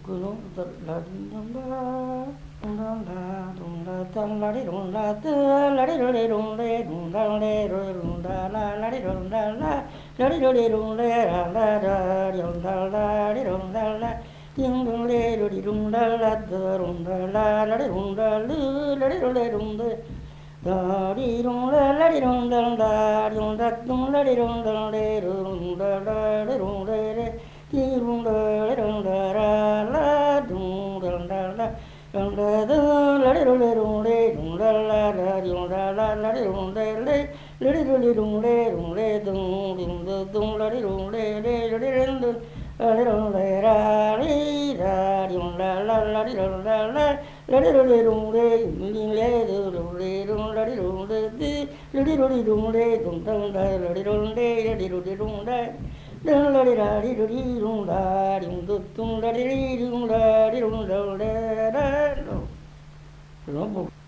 Ding dong le do di dum da la da dum da la la di dum da lu la di do le dum da da di dum la di dum da dum da dum la di dum le dum da la di dum le di dum da le dum da la dum da dum da la di do le dum da la di dum da la di dum le di do le dum dum la di dum le la di dum le ra di da di la la di dum la di do le dum le do le dum la di dum di la di do le dum la di dum la di do le dum la di da di do di dum da di dum la di dum la di dum la